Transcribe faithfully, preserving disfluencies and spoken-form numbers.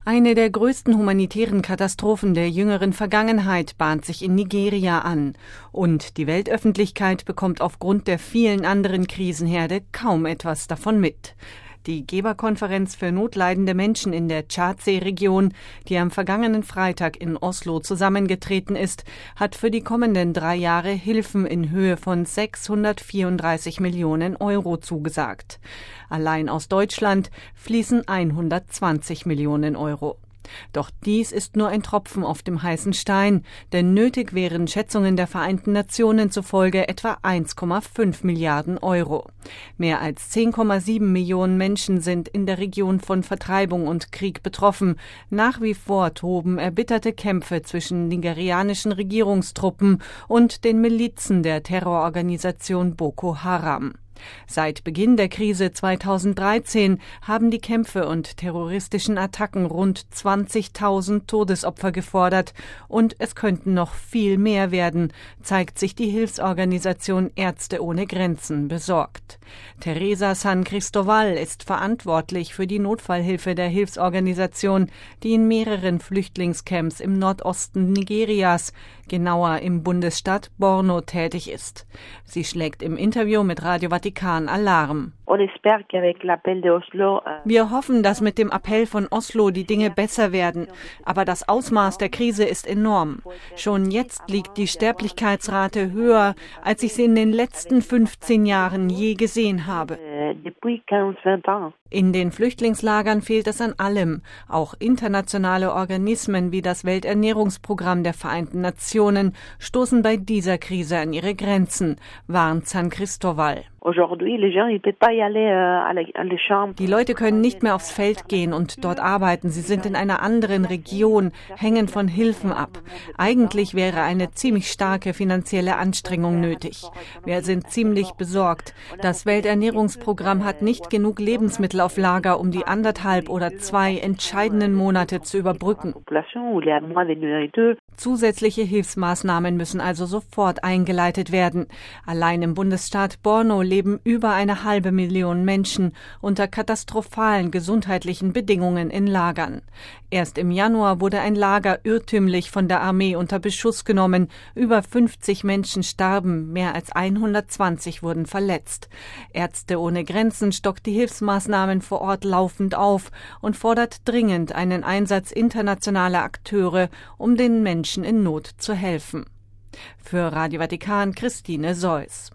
Eine der größten humanitären Katastrophen der jüngeren Vergangenheit bahnt sich in Nigeria an. Und die Weltöffentlichkeit bekommt aufgrund der vielen anderen Krisenherde kaum etwas davon mit. Die Geberkonferenz für notleidende Menschen in der Tschadsee-Region, die am vergangenen Freitag in Oslo zusammengetreten ist, hat für die kommenden drei Jahre Hilfen in Höhe von sechshundertvierunddreißig Millionen Euro zugesagt. Allein aus Deutschland fließen hundertzwanzig Millionen Euro. Doch dies ist nur ein Tropfen auf dem heißen Stein, denn nötig wären Schätzungen der Vereinten Nationen zufolge etwa eins Komma fünf Milliarden Euro. Mehr als zehn Komma sieben Millionen Menschen sind in der Region von Vertreibung und Krieg betroffen. Nach wie vor toben erbitterte Kämpfe zwischen nigerianischen Regierungstruppen und den Milizen der Terrororganisation Boko Haram. Seit Beginn der Krise zweitausenddreizehn haben die Kämpfe und terroristischen Attacken rund zwanzigtausend Todesopfer gefordert und es könnten noch viel mehr werden, zeigt sich die Hilfsorganisation Ärzte ohne Grenzen besorgt. Teresa San Cristóbal ist verantwortlich für die Notfallhilfe der Hilfsorganisation, die in mehreren Flüchtlingscamps im Nordosten Nigerias, genauer im Bundesstaat Borno, tätig ist. Sie schlägt im Interview mit Radio Vatikan Alarm. Wir hoffen, dass mit dem Appell von Oslo die Dinge besser werden. Aber das Ausmaß der Krise ist enorm. Schon jetzt liegt die Sterblichkeitsrate höher, als ich sie in den letzten fünfzehn Jahren je gesehen habe. In den Flüchtlingslagern fehlt es an allem. Auch internationale Organismen wie das Welternährungsprogramm der Vereinten Nationen stoßen bei dieser Krise an ihre Grenzen, warnt San Cristóbal. Die Leute können nicht mehr aufs Feld gehen und dort arbeiten. Sie sind in einer anderen Region, hängen von Hilfen ab. Eigentlich wäre eine ziemlich starke finanzielle Anstrengung nötig. Wir sind ziemlich besorgt. Das Welternährungsprogramm hat nicht genug Lebensmittel auf Lager, um die anderthalb oder zwei entscheidenden Monate zu überbrücken. Zusätzliche Hilfsmaßnahmen müssen also sofort eingeleitet werden. Allein im Bundesstaat Borno leben über eine halbe Million Menschen unter katastrophalen gesundheitlichen Bedingungen in Lagern. Erst im Januar wurde ein Lager irrtümlich von der Armee unter Beschuss genommen. Über fünfzig Menschen starben, mehr als hundertzwanzig wurden verletzt. Ärzte ohne Grenzen stockt die Hilfsmaßnahmen vor Ort laufend auf und fordert dringend einen Einsatz internationaler Akteure, um den Menschen in Not zu helfen. Für Radio Vatikan Christine Seuss.